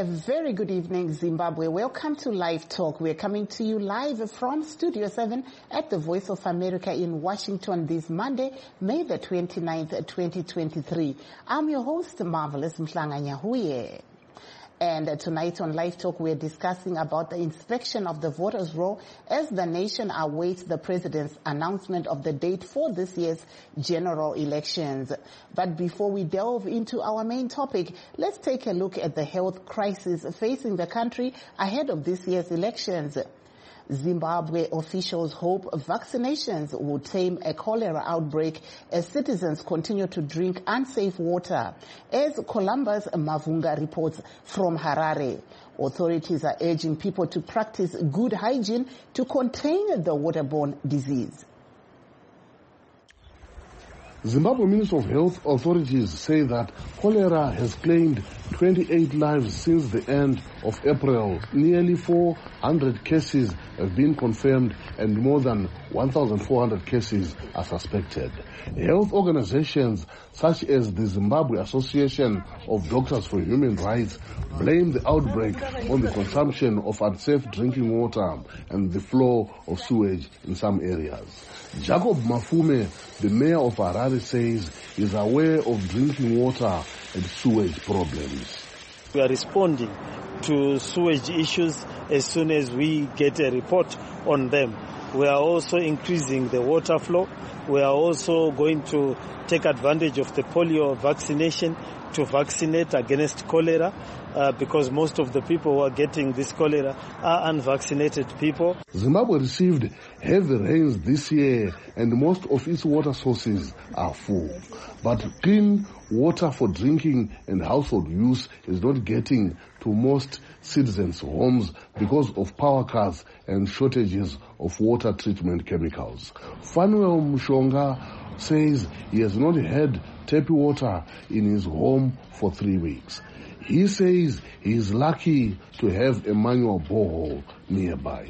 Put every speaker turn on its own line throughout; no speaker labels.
A very good evening, Zimbabwe. Welcome to Live Talk. We're coming to you live from Studio 7 at the Voice of America in Washington this Monday, May the 29th, 2023. I'm your host, Marvelous Mhlanga Nyahuye. And tonight on Live Talk, we're discussing about the inspection of the voters' roll as the nation awaits the president's announcement of the date for this year's general elections. But before we delve into our main topic, let's take a look at the health crisis facing the country ahead of this year's elections. Zimbabwe officials hope vaccinations will tame a cholera outbreak as citizens continue to drink unsafe water. As Columbus Mavunga reports from Harare, authorities are urging people to practice good hygiene to contain the waterborne disease.
Zimbabwe Ministry of Health authorities say that cholera has claimed 28 lives since the end of April. Nearly 400 cases have been confirmed and more than 1,400 cases are suspected. Health organizations such as the Zimbabwe Association of Doctors for Human Rights blame the outbreak on the consumption of unsafe drinking water and the flow of sewage in some areas. Jacob Mafume, the mayor of Harare, says he is aware of drinking water and sewage problems.
We are responding to sewage issues as soon as we get a report on them. We are also increasing the water flow. We are also going to take advantage of the polio vaccination to vaccinate against cholera because most of the people who are getting this cholera are unvaccinated people.
Zimbabwe received heavy rains this year and most of its water sources are full. But clean water for drinking and household use is not getting to most citizens' homes because of power cuts and shortages of water treatment chemicals. Fanuel Mushonga says he has not had tap water in his home for 3 weeks. He says he is lucky to have a manual borehole nearby.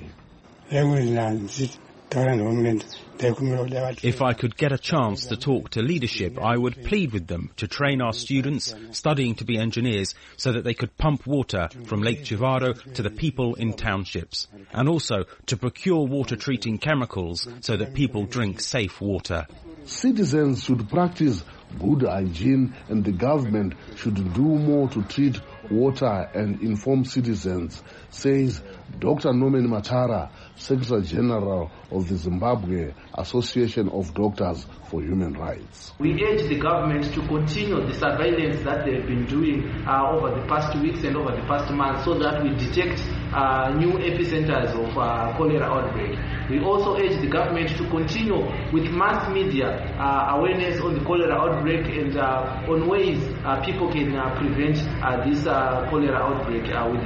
If I could get a chance to talk to leadership, I would plead with them to train our students studying to be engineers so that they could pump water from Lake Chivaro to the people in townships, and also to procure water treating chemicals so that people drink safe water.
Citizens should practice good hygiene and the government should do more to treat water and inform citizens, says Dr. Norman Matara, Secretary General of the Zimbabwe Association of Doctors for Human Rights.
We urge the government to continue the surveillance that they've been doing over the past weeks and over the past months so that we detect new epicenters of cholera outbreak. We also urge the government to continue with mass media awareness on the cholera outbreak and on ways people can prevent this cholera outbreak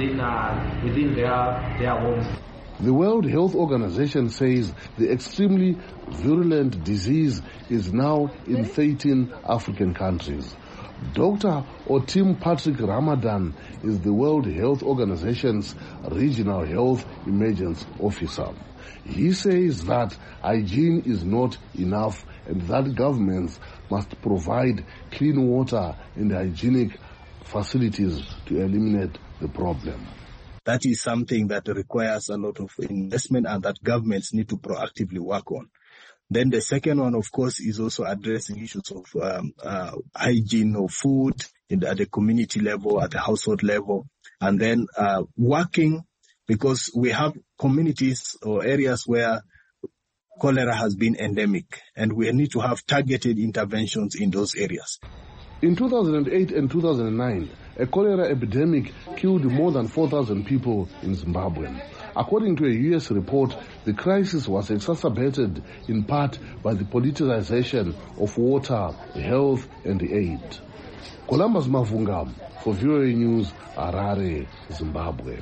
within their homes.
The World Health Organization says the extremely virulent disease is now in 13 African countries. Dr. Otim Patrick Ramadan is the World Health Organization's Regional Health Emergency Officer. He says that hygiene is not enough and that governments must provide clean water and hygienic facilities to eliminate the problem.
That is something that requires a lot of investment and that governments need to proactively work on. Then the second one, of course, is also addressing issues of hygiene of food at the community level, at the household level, and then working because we have communities or areas where cholera has been endemic and we need to have targeted interventions in those areas.
In 2008 and 2009, a cholera epidemic killed more than 4,000 people in Zimbabwe. According to a U.S. report, the crisis was exacerbated in part by the politicization of water, health, and aid. Columbus Mavunga for VOA News, Harare, Zimbabwe.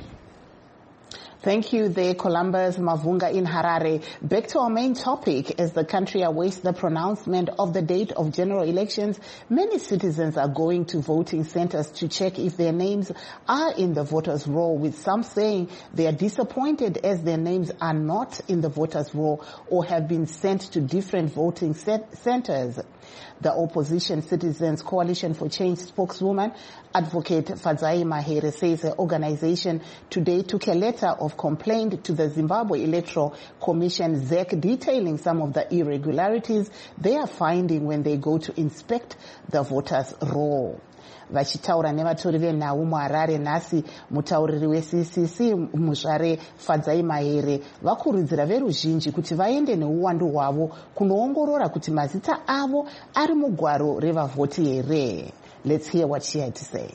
Thank you there, Columbus Mavunga in Harare. Back to our main topic. As the country awaits the pronouncement of the date of general elections, many citizens are going to voting centers to check if their names are in the voters' roll, with some saying they are disappointed as their names are not in the voters' roll or have been sent to different voting centers. The Opposition Citizens Coalition for Change spokeswoman, Advocate Fadzai Mahere, says her organization today took a letter of complaint to the Zimbabwe Electoral Commission, ZEC, detailing some of the irregularities they are finding when they go to inspect the voters' roll. Vachitaura nevatori venhau muHarare nhasi, mutauriri weCCC Muzvare Fadzai Mahere vakurudzira veruzhinji kuti vaende neuwandu hwavo kunoongorora kuti mazita avo ari mugwaro revavhoti here. Let's hear what she had to say.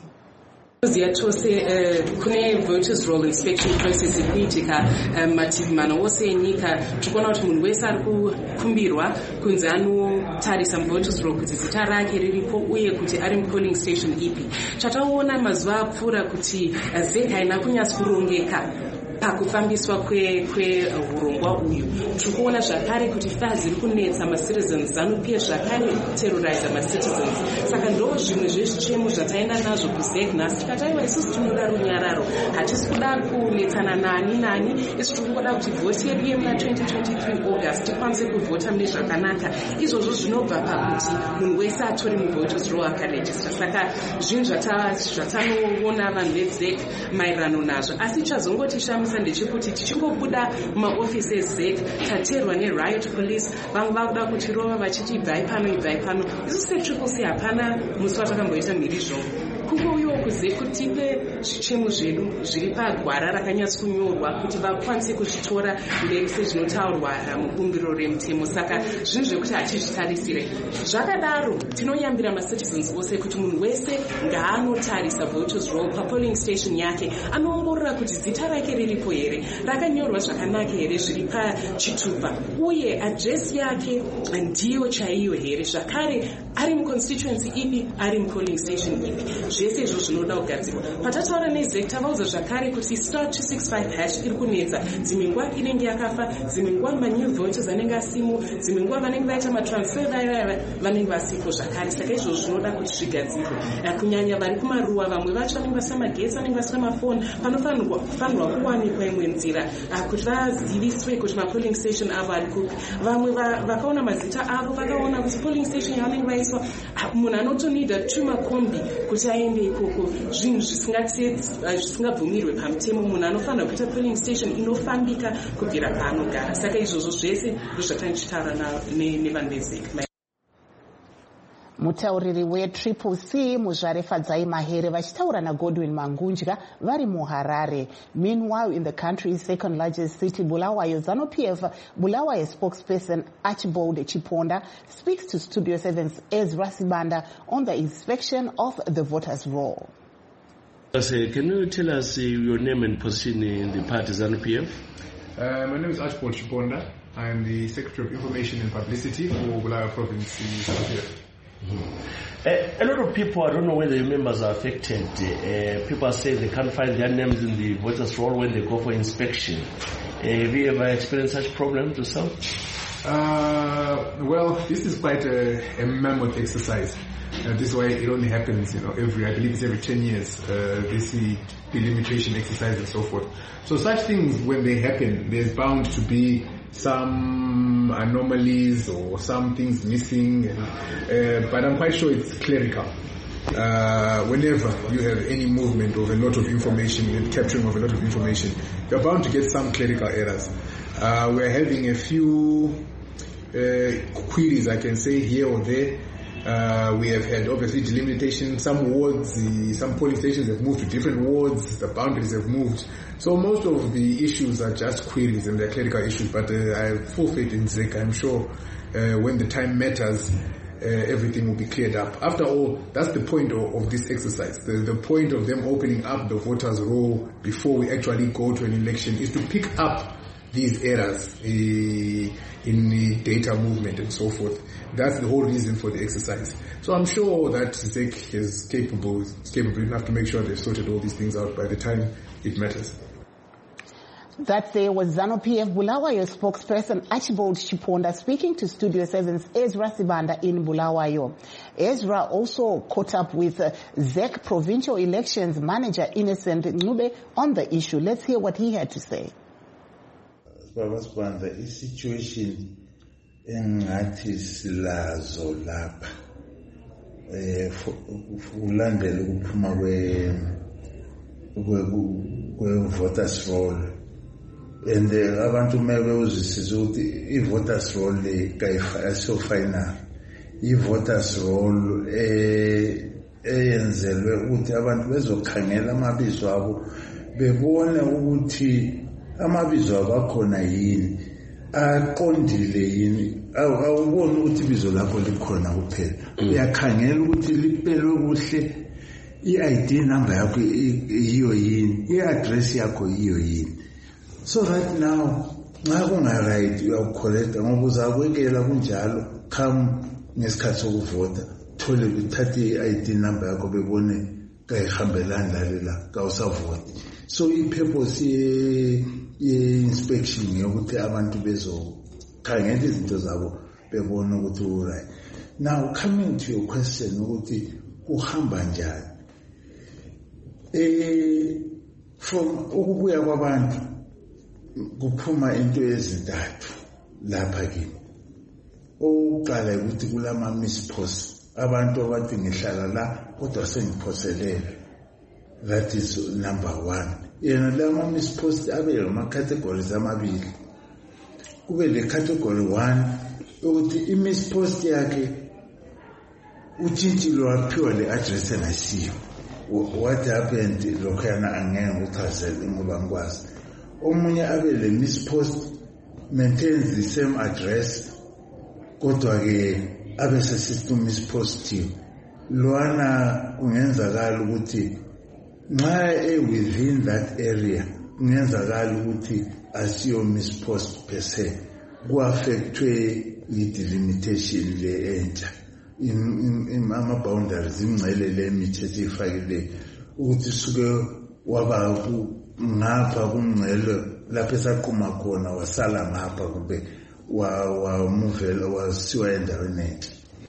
Kune voters roll inspection process ikuitika mativi mana ose enyika. Tikuona kuti munhu wese ari kukumbirwa kunzi anotarisa voters roll kuti zita rake riripo uye kuti ari polling station ipi. Chataona mazuva apfuura kuti ZEC haina kunyatsorongeka pakufambiswa kwehurongwa uyu. Tikuona zvakare kuti fazi iri kunetsa macitizens, ZANU-PF zvakare terrorize macitizens. Saka ndo zvimwe zvezvichemo zvataenda nazvo kuZEC nhasi tikataiwa isusu tinoda runyararo, hatisi kuda kunetsana nani, isusu tinoda kuti vhoti yedu yemuna 2023 August tikwanise kuvhota mune zvakanaka. Izvozvo zvinobva pakuti munhu wese atori muvoters roll akarejista. Saka zvinhu zvatanoona vanhu veZEC maererano nazvo. Asi chazongotishamisa ndechekuti tichingobuda mumaofisi eZEC taterwa neriot police, vamwe vakuda kutirova vachiti ibvai pano. Isusu seTriple-C hapana musi watakamboita mhiri zvombo. Kungouyiwo kuZEC kuti tipe zvichemo zvedu zviri pagwara rakanyatsokunyorwa kuti vakwanise kuzvitora mberi sezvinotaurwa mubumbiro remutemo. Saka zvinhu zvekuti hatizvitarisire. Zvakadaro tinoyambira macitizens ose kuti munhu wese ngaanotarisa voters roll papolling station yake, anoongorora kuti zita rake riripo here, rakanyorwa zvakanaka here zviri pachitupa, uye address yake ndiyo chaiyo here, zvakare ari muconstituency ipi, ari mupolling station ipi. Zvese izvo zvinoda kugadzirwa. Patataura neZEC tavaudza zvakare kuti *265# iri kunetsa. Dzimwe nguva inenge yakafa, dzimwe nguva manew voters anenge asimo, dzimwe nguva vanenge vaita matransfer vanenge vasipo zvakare. Saka izvo zvinoda kuti zvigadzirwe. Kunyanya vari kumaruwa, vamwe vacho vanenge vasina magetsi, vanenge vasina mafoni, panofanirwa kuwanikwa imwe nzira kuti vaziviswe kuti mapolling station avo ari kupi. Vamwe vakaona mazita avo vakaona kuti polling station yavanenge vaiswa munhu anotonida 2 makombi kuti aende ikoko. Zvinhu zvisingabvumirwe pamutemo. Munhu anofanira kuita polling station inofambika kubvira paanogara. Saka izvozvo zvese ndozvatanichitaura nevanhu veZEC.
Mutauriri weTriple-C Muzvare Fadzai Mahere vachitaura naGodwin Mangunja vari muHarare. Meanwhile, in the country's second largest city, Bulawayo, ZANU-PF Bulawayo spokesperson Archibald Chiponda speaks to Studio 7's Ezra Sibanda on the inspection of the voters' roll.
Can you tell us your name and position in the party ZANU-PF?
My name is Archibald Chiponda. I am the Secretary of Information and Publicity for Bulawayo Province ZANU-PF.
A lot of people, I don't know whether your members are affected. People say they can't find their names in the voters' roll when they go for inspection. Have you ever experienced such problems yourself?
Well, this is quite a mammoth exercise. This is why it only happens, I believe it's every 10 years, this delimitation exercise and so forth. So such things, when they happen, there's bound to be some anomalies or some things missing, but I'm quite sure it's clerical. Whenever you have any movement of a lot of information and capturing of a lot of information, you're bound to get some clerical errors. We're having a few queries, I can say, here or there. We have had obviously delimitation. Some wards, some polling stations have moved to different wards. The boundaries have moved. So most of the issues are just queries and they're clerical issues. But I have full faith in ZEC. I'm sure when the time matters, everything will be cleared up. After all, that's the point of this exercise. The point of them opening up the voters' roll before we actually go to an election is to pick up these errors in the data movement and so forth. That's the whole reason for the exercise. So I'm sure that ZEC is capable enough to make sure they've sorted all these things out by the time it matters.
That there was ZANU-PF Bulawayo spokesperson Archibald Chiponda speaking to Studio 7's Ezra Sibanda in Bulawayo. Ezra also caught up with ZEC provincial elections manager Innocent Ncube on the issue. Let's hear what he had to say.
The situation engathi silazo lapha ulandele ukuphuma kwe-voters roll. And abantu mebe uzwisisa ukuthi i-voters roll kayiso final. I-voters roll eyenzelwe ukuthi abantu bezokhangela amabizo abo bebone ukuthi amabizo abo akhona yini, aqondile yini. Awuboni ukuthi ibizo lakho likhona kuphela, uyakhangela ukuthi lipelwe kuhle, i-ID number yakho yiyo yini, i-address yakho yiyo yini. So right now nxa kunga-right uyawukholekta ngoba uzakwekela kunjalo come ngesikhathi sokuvota thole uthathe i-ID number yakho bebone kayihambelani lalela kawusavoti. So i-purpose ye-inspection ngeyokuthi abantu bezokhangela izinto zabo bebone ukuthi u-right. Now coming to your question ukuthi kuhamba njani, from ukubuya kwabantu kuphuma into ezintathu lapha kimi. Oqala ukuthi kulama mispost, abantu abathi ngihlala la kodwa sengiphoselele. That is number one. Yena lama mispost abe ama categories amabili. Kube le category 1 ukuthi i-mispost yakhe utshintshilo waphiwa le address engasiyo. What happened lokho yana angeke uchazele ngoba ngikwazi. Omunye abe le mispost maintains the same address kodwa ke abe system mispost. Lwana kungenzakala ukuthi nxa within that area kungenzakala ukuthi asiyo mispost per se, ku-affectwe i-delimitation le entsha ama-boundaries ingcele le mithetho ifakile ukuthi suke waba ngapha kungcele lapho esaqhuma khona wasala ngapha kumbe wamuvela wasiwa endaweni enhle.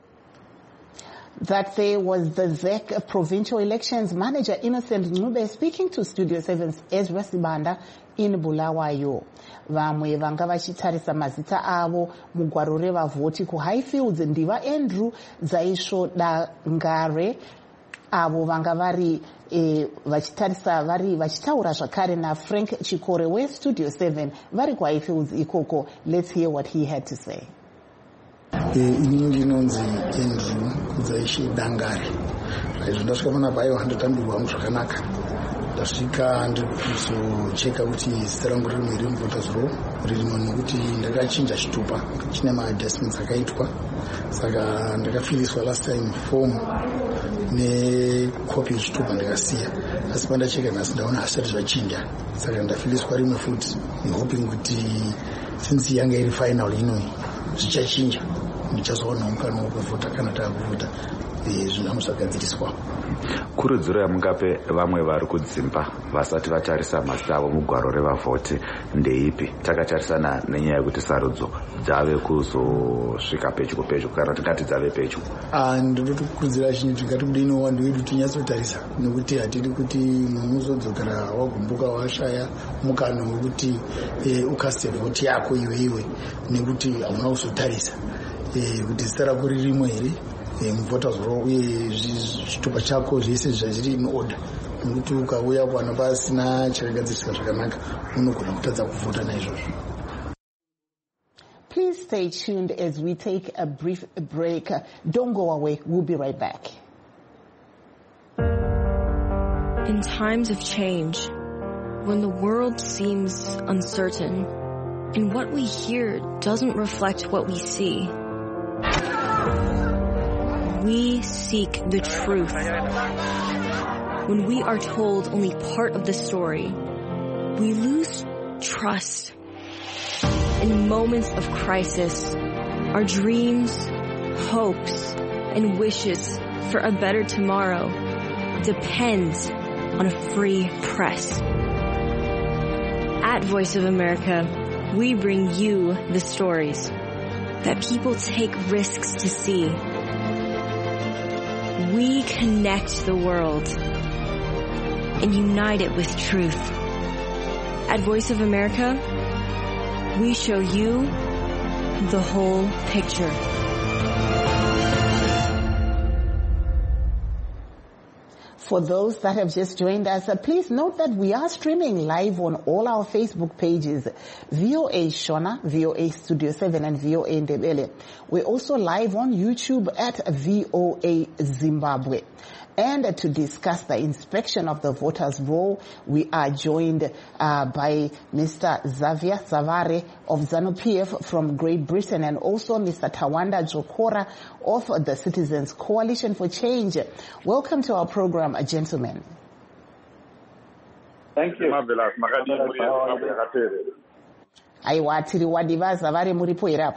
That there was the ZEC Provincial Elections Manager Innocent Ncube speaking to Studio 7's Ezra Sibanda in Bulawayo. Vamwe vanga vachitarisa mazita avo mugwaro revavhoti kuHighfields ndiva Andrew Zaisho Dangare avo vanga vari vachitarisa vari vachitaura zvakare na Frank Chikore weStudio 7 vari kuHighfields ikoko. Let's hear what he had to say.
Inini ndinonzi Andrew Zaisho Dangare. Ndasvika pana bhayo handotambirwa zvakanaka. Ndasvika ndikuzocheka kuti zita rangu riri muiri muvoters roll ririmo nokuti ndakachinja chitupa chine maadjustments akaitwa, saka ndakafiliswa last time form nekopi yechitupa ndakasiya, asi pandacheka nhasi ndaona hasati zvachinja, saka ndafiliswa rimwe futi nehoping kuti since yanga iri final inoi zvichachinja, ndichazoona mukana wekuvhota kana taakuvhota zvinamuzvagadziriswa.
Kurudziro yamungape vamwe vari kudzimba vasati vatarisa mazita avo mugwaro revavhoti ndeipi? Takatarisana nenyaya yekuti sarudzo dzave kuzosvika pedyo kana tingati dzave pedyo.
Ndotokurudzira chinhu tingati kudini wandu wedu tinyatsotarisa, nekuti hatidi kuti munhu uzodzokera wagumbuka washaya mukana wekuti ukaste vhoti yako iwe nekuti hauna kuzotarisa kuti zita rako ririmo here muvoters roll uye chitupa chako zvese zviri in order, nekuti ukauya kwana pasina chakagadziriswa zvakanaka unogona kutadza kuvhota naizvozvo.
Please stay tuned as we take a brief break. Don't go away. We'll be right back.
In times of change, when the world seems uncertain and what we hear doesn't reflect what we see, we seek the truth. When we are told only part of the story, we lose trust. In moments of crisis, our dreams, hopes, and wishes for a better tomorrow depend on a free press. At Voice of America, we bring you the stories that people take risks to see. We connect the world and unite it with truth. At Voice of America, we show you the whole picture.
For those that have just joined us, please note that we are streaming live on all our Facebook pages, VOA Shona, VOA Studio 7 and VOA Ndebele. We're also live on YouTube at VOA Zimbabwe. And to discuss the inspection of the voters' roll, we are joined by Mr. Xavier Zavare of ZANU-PF from Great Britain, and also Mr. Tawanda Jokora of the Citizens Coalition for Change. Welcome to our program, gentlemen.
Thank you.
Aiwa tiri wadiva Zavare muripo irapo.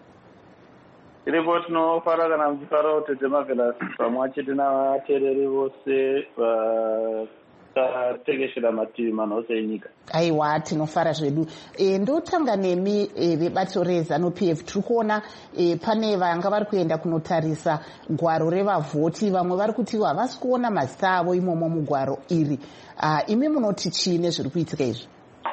Iripo tinofara kana muchifara kutete Marvelous pamwe chete navateereri vose vakatekeshera mativi manhose enyika.
Aiwa tinofara zvedu. Ndotanga nemi vebato reZANU-PF tiri kuona pane vanga vari kuenda kunotarisa gwaro revavhoti, vamwe vari kuti havasi kuona mazita avo imomo mugwaro iri. Imi munoti chii nezviri kuitika izvi?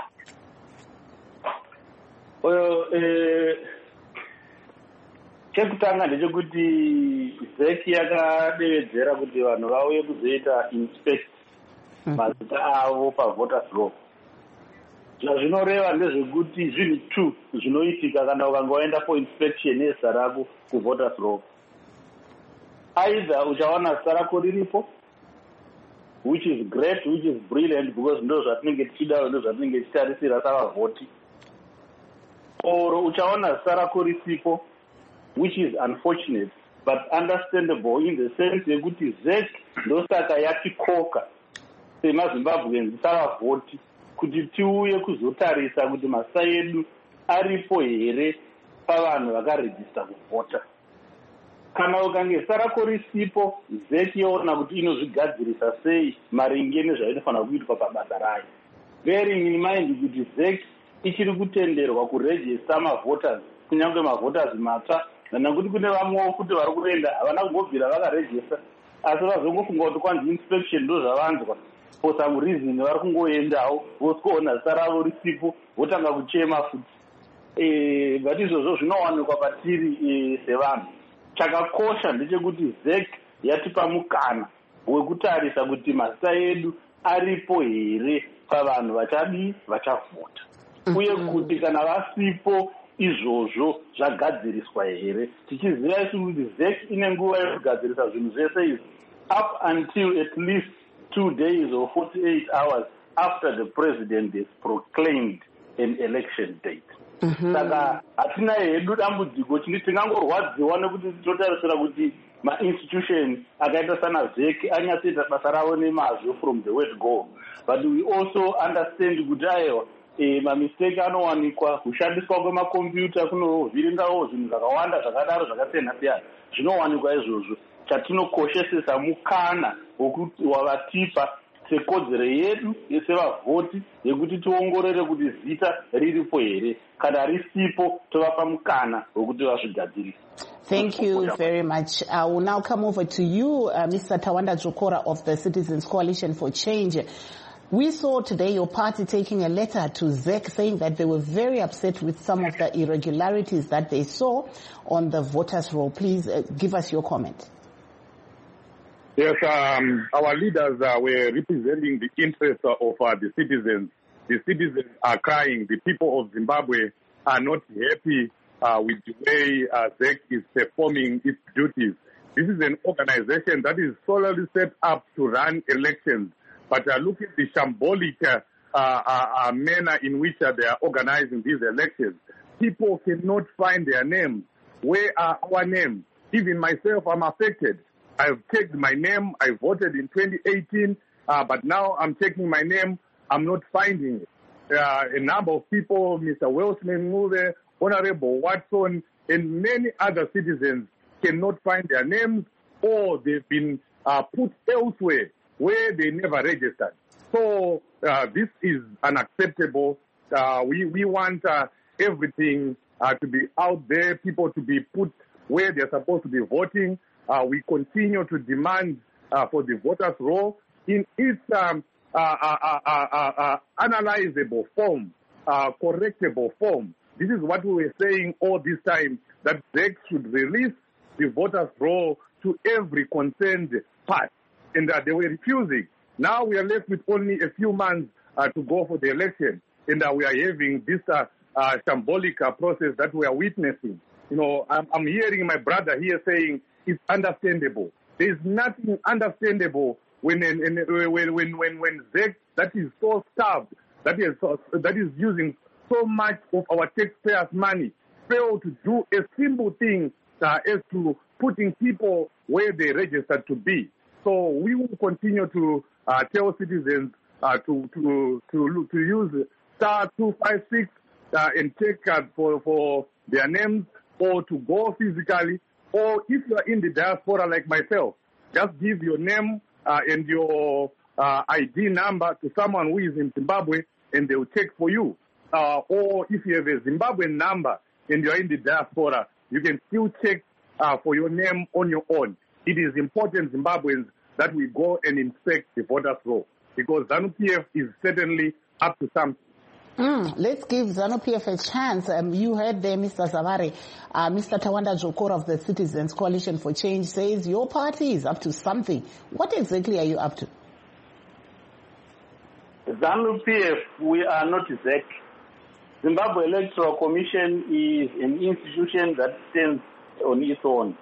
Chekutanga ndechekuti ZEC yakadevedzera kuti vanhu vauye kuzoita inspect mazita avo pavoters roll. Zvazvinoreva ndezvekuti zvinhu 2 zvinoitika kana ukanga waenda for inspection yezita rako kuvoters roll. Either uchawana zita rako riripo, which is great, which is brilliant, because ndo zvatinenge tichida, ndo zvatinenge tichitarisira savavhoti, or uchawana zita rako risipo, which is unfortunate but understandable in the sense yekuti ZEC ndosaka yatikoka semaZimbabweans savavhoti kuti tiuye kuzotarisa kuti mazita edu aripo here pavanhu vakarejista kuvhota. Kana ukange zita rako risipo, ZEC yoona kuti inozvigadzirisa sei maringe nezvainofanira kuitwa pabasa rayo, bearing in mind kuti ZEC ichiri kutenderwa kurejista mavoters, kunyange mavoters matsva, nekuti kune vamwewo kuti vari kuenda havana kungobvira vakarejista asi vazongofunga kuti kwanzi inspection ndo zvavanzwa, for some reason vari kungoendawo vosikuona zita ravo risipo votanga kuchema futi. But izvozvo zvinowanikwa patiri sevanhu. Chakakosha ndechekuti ZEC yatipa mukana wekutarisa kuti mazita edu aripo here pavanhu vachadii vachavhota, uye kuti kana vasipo izvozvo zvagadziriswa here. Tichiziva isu kuti ZEC ine nguva yekugadzirisa zvinhu zvese izvi up until at least 2 days or 48 hours after the president has proclaimed an election date. Saka hatina hedu dambudziko chini tingangorwadziwa nekuti totarisira kuti ma-institution akaita sana ZEC anyatsoita basa ravo nemazvo from the word go, but we also understand kuti aiwa mamistake anowanikwa, kushandiswa kwemakombiyuta kunovhiringawo zvinhu zvakawanda zvakadaro zvakasiyana-siyana zvinowanikwa izvozvo. Chatinokoshesesa mukana wavatipa sekodzero yedu sevavhoti yekuti tiongorore kuti zita riripo here, kana risipo tovapa mukana wekuti vazvigadzirisa.
Thank you very much. I will now come over to you, Mr. Tawanda Jokora of the Citizens Coalition for Change. We saw today your party taking a letter to ZEC saying that they were very upset with some of the irregularities that they saw on the voters' roll. Please give us your comment.
Yes, our leaders were representing the interests of the citizens. The citizens are crying. The people of Zimbabwe are not happy with the way ZEC is performing its duties. This is an organization that is solely set up to run elections. But look at the shambolic manner in which they are organizing these elections. People cannot find their names. Where are our names? Even myself, I'm affected. I've checked my name. I voted in 2018, but now I'm checking my name. I'm not finding it. A number of people, Mr. Welsman Move, Honorable Watson, and many other citizens cannot find their names, or they've been put elsewhere where they never registered. So this is unacceptable. We want everything to be out there, people to be put where they're supposed to be voting. We continue to demand for the voters' roll in its analyzable form, correctable form. This is what we were saying all this time, that ZEC should release the voters' roll to every concerned part. and they were refusing. Now we are left with only a few months to go for the election, and we are having this shambolic process that we are witnessing. You know, I'm hearing my brother here saying it's understandable. There is nothing understandable when ZEC that is so starved, that is using so much of our taxpayers' money, fail to do a simple thing as to putting people where they registered to be. So we will continue to tell citizens to use *256 and check for their names, or to go physically, or if you are in the diaspora like myself, just give your name and your ID number to someone who is in Zimbabwe, and they will check for you. Or if you have a Zimbabwean number and you are in the diaspora, you can still check for your name on your own. It is important, Zimbabweans, that we go and inspect the voters' roll, because ZANU-PF is certainly up to something.
Let's give ZANU-PF a chance. You heard there, Mr. Zavare. Mr. Tawanda Jokora of the Citizens Coalition for Change says your party is up to something. What exactly are you up to?
ZANU-PF, we are not ZEC. Zimbabwe Electoral Commission is an institution that stands on its own.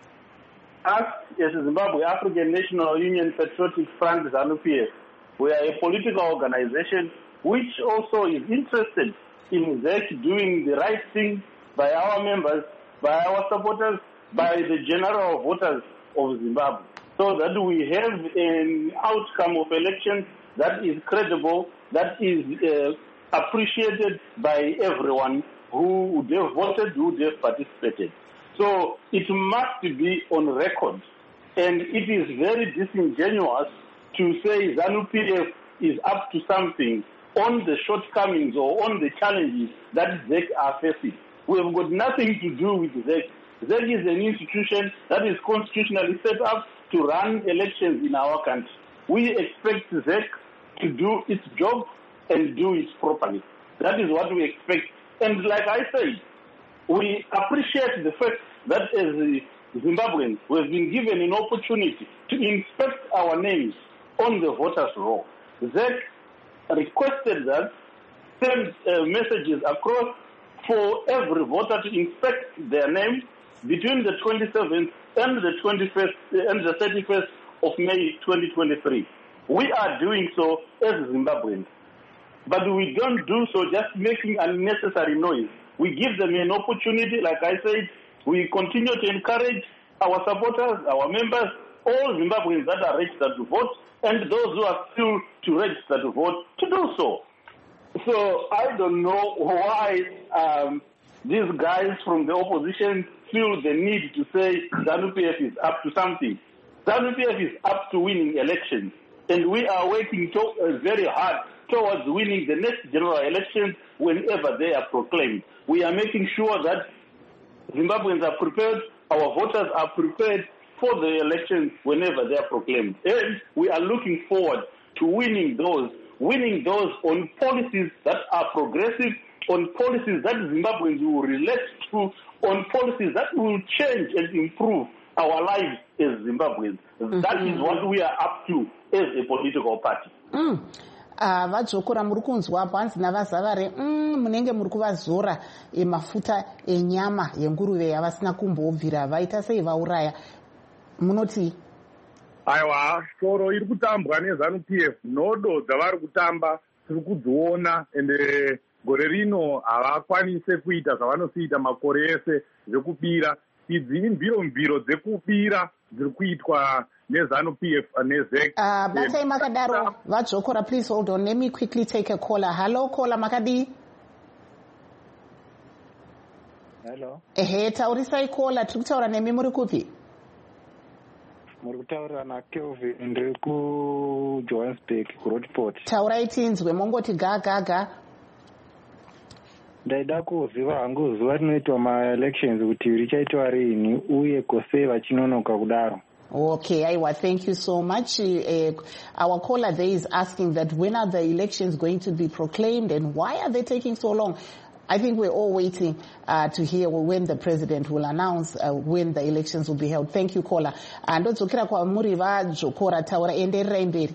Us, as the Zimbabwe African National Union Patriotic Front, ZANU-PF, we are a political organization which also is interested in ZEC doing the right thing by our members, by our supporters, by the general voters of Zimbabwe, so that we have an outcome of elections that is credible, that is appreciated by everyone who would have voted, who would have participated. So it must be on record, and it is very disingenuous to say ZANU-PF is up to something on the shortcomings or on the challenges that ZEC are facing. We have got nothing to do with ZEC. ZEC is an institution that is constitutionally set up to run elections in our country. We expect ZEC to do its job and do it properly. That is what we expect. And like I said, we appreciate the fact that as Zimbabweans, we have been given an opportunity to inspect our names on the voters' roll. ZEC requested that, send messages across for every voter to inspect their name between the 27th and the 21st and the 31st of May 2023. We are doing so as Zimbabweans, but we don't do so just making unnecessary noise. We give them an opportunity, like I said. We continue to encourage our supporters, our members, all Zimbabweans that are registered to vote, and those who are still to register to vote, to do so. So I don't know why these guys from the opposition feel the need to say ZANU-PF is up to something. ZANU-PF is up to winning elections, and we are working very hard towards winning the next general elections whenever they are proclaimed. We are making sure that Zimbabweans are prepared, our voters are prepared for the elections whenever they are proclaimed. And we are looking forward to winning those on policies that are progressive, on policies that Zimbabweans will relate to, on policies that will change and improve our lives as Zimbabweans. That is what we are up to as a political party.
Vadzokora muri kunzwa apo hanzi navazavare munenge muri kuvazora mafuta enyama yenguruve yavasina kumbobvira vaita sei vauraya munoti
aiwa soro iri kutambwa neZANU-PF nhodo dzavari kutamba tiri kudziona ende gore rino havakwanise kuita zvavanoziita makore ese zvekubira. Idzi imviro dzekubira dziri kuitwa neZANU-PF neZEC.
Batai makadaro vadzokora, please hold on. Let me quickly take a caller. Hello, caller makadi.
Hello.
Taurisai caller, tiri kutaura nemi muri kupi?
Muri kutaura na Kelvin ndiri ku Johannesburg ku Roadport.
Taurai tinzwe mongoti gaga.
Ndaida kuziva hangu zuva rinoitwa ma-elections kuti richaitwa rini uye kose vachinonoka kudaro.
Okay, Aiwa, thank you so much. Our caller there is asking that when are the elections going to be proclaimed and why are they taking so long? I think we're all waiting to hear when the president will announce when the elections will be held. Thank you, caller. Ndodzokera kwamuri vaJokora, taura enderera imberi.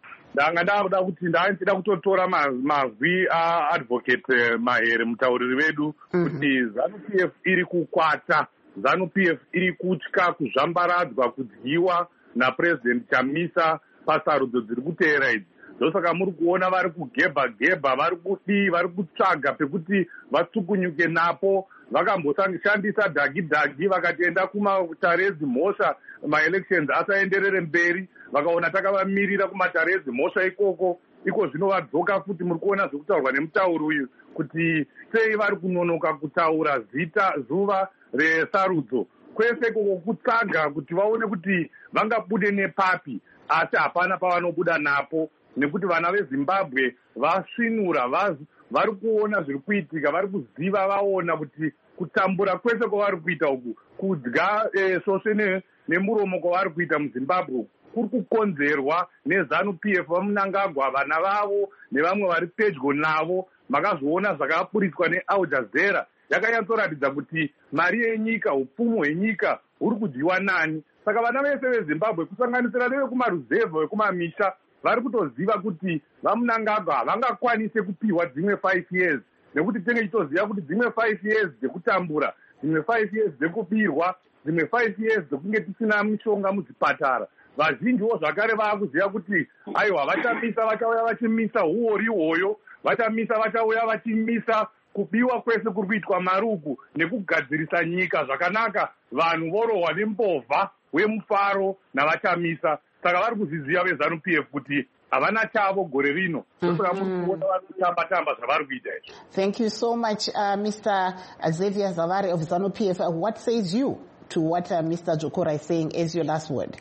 Ndangada kuti ndachida kutotora mazwi aadvocate Mahere mutauriri wedu kuti ZANU-PF iri kukwata, ZANU-PF iri kutya kuzvambaradzwa kudyiwa naPresident Chamisa pasarudzo dziri kuteera idzi. Ndosaka muri kuona vari kugebha vari kutsvaga pekuti vatsukunyuke napo. Vakamboshandisa dhagi vakatienda kumatarezi mhosva maelections asaenderere mberi, vakaona takavamirira kumatarezi mhosva iko zvino vadzoka futi. Muri kuona zvekutaurwa nemutauri uyu kuti sei vari kunonoka kutaura zuva resarudzo, kwese kutsaga kuti vaone kuti vangabude nepapi, asi hapana pavanobuda napo, nekuti vana veZimbabwe vasvinura, vari kuona zviri kuitika, vari kuziva, vaona kuti kutambura kwese kwavari kuita uku, kudya svosve nemuromo kwavari kuita muZimbabwe kuri kukonzerwa neZANU-PF vaMnangagwa, vana vavo nevamwe vari pedyo navo. Makazviona zvakapuritswa neAl Jazeera, yakanyatsoratidza kuti mari yenyika, upfumi hwenyika huri kudyiwa nani. Saka vana vese veZimbabwe kusanganisira nevekumaruzevha vekumamisha vari kutoziva kuti vaMnangagwa havangakwanise kupiwa dzimwe 5 years, nekuti tenge tichiziva kuti dzimwe 5 years dzekutambura, dzimwe 5 years dzekubirwa, dzimwe 5 years dzekunge tisina mishonga muzvipatara. Vazhinjiwo zvakare vaakuziva kuti aiwa vachamisa, vachauya vachimisa huori ihwoyo, vachamisa, vachauya vachimisa kubiwa kwese kuri kuitwa maruku nekugadzirisa nyika zvakanaka. Vanhu vorohwa nembovha wemufaro navachamisa. Saka vari kuzviziva veZANU-PF kuti havana chavo gore rino. Saka muri kuona vari kutamba zvavari kuita izvi.
Thank you so much, Mr. Xavier Zavare of ZANU-PF. What says you to what Mr. Jokora is saying as your last word?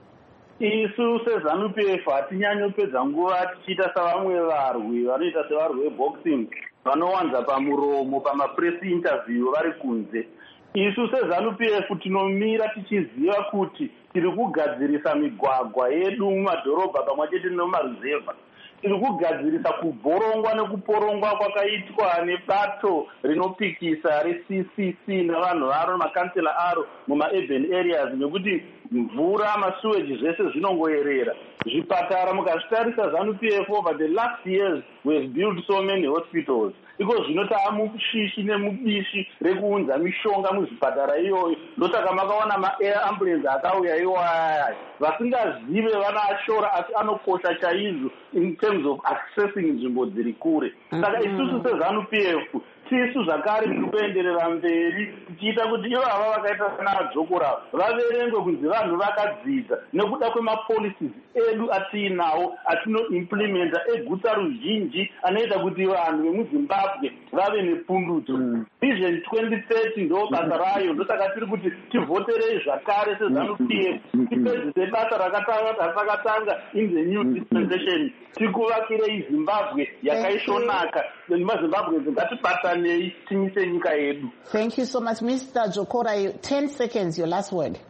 Isu seZANU-PF hatinyanyopedza nguva tichiita savamwe varwi vanoita sevarwi veboxing vanowanza pamuromo pamapress interview vari kunze. Isu seZANU-PF tinomira tichiziva kuti tiri kugadzirisa migwagwa yedu mumadhorobha pamwe chete nemumaruzevha. Tiri kugadzirisa kubhorongwa nekuporongwa kwakaitwa nebato rinopikisa reCCC navanhu varo makansela aro mumaurban areas, nekuti mvura, masuweji zvese zvinongoerera. Zvipatara mukazvitarisa ZANU-PF over the last years we have built so many hospitals. Iko zvino taamushishi nemubishi rekuunza mishonga muzvipatara iyoyo. Ndosaka makaona ma-air ambulance akauya iwaya. Vasingazive vana ashora asi anokosha chaizvo in terms of accessing nzvimbo dziri kure. Saka isusu seZANU-PF tisu zvakare tiri kuenderera mberi tichiita kuti ivo ava vakaita senaJokora vaverengwe kunzi vanhu vakadzidza nekuda kwemapolicies edu atiinawo atinoimplementa egutsa ruzhinji anoita kuti vanhu vemuZimbabwe vave nepundutso. Vision 2030 ndo basa rayo. Ndosaka tiri kuti tivhoterei zvakare seZANU-PF tipedzise basa ratakatanga in the new dispensation. Tikuvakirei Zimbabwe yakaisvonaka nemaZimbabwe ngatibatanei timise nyika yedu.
Thank you so much, Mr. Jokora. 10 seconds, your last word.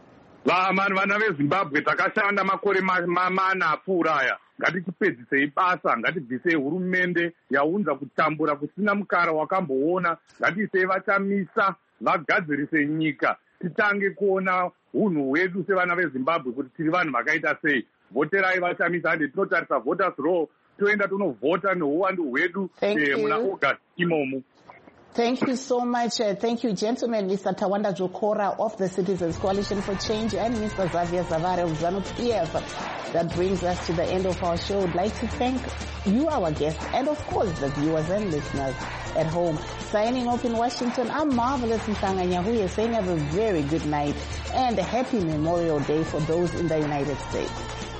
Vana veZimbabwe takashanda makore mana apfuura aya. Ngatichipedzisei basa, ngatibvisei hurumende yaunza kutambura kusina mukara wakamboona. Ngatiisei vachamisa, vagadzirise nyika. Titange kuona hunhu hwedu sevana veZimbabwe kuti tiri vanhu vakaita sei. Voterai vachamisa, ande tinotarisa voters roll, toenda tonovhota neuwandu hwedu muna August imomo.
Thank you so much. Thank you, gentlemen. Mr. Tawanda Jokora of the Citizens Coalition for Change and Mr. Xavier Zavare of ZANU-PF. That brings us to the end of our show. I'd like to thank you, our guests, and of course the viewers and listeners at home. Signing off in Washington, I'm Marvelous Mhlanga Nyahuye saying have a very good night and a happy Memorial Day for those in the United States.